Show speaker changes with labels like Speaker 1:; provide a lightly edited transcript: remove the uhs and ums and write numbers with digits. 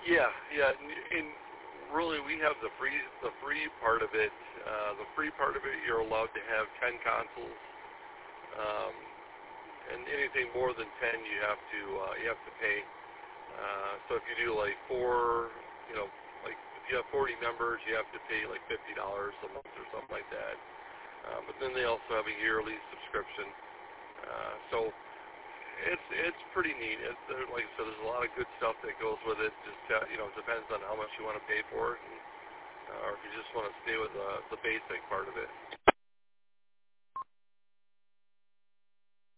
Speaker 1: yeah, and really we have the free part of it. The free part of it, you're allowed to have 10 consoles, um, and anything more than 10, you have to pay. So if you do like like if you have 40 members, you have to pay like $50 a month or something like that. But then they also have a yearly subscription. So it's pretty neat. Like I said, there's a lot of good stuff that goes with it. Just depends on how much you want to pay for it, or if you just want to stay with the basic part of it.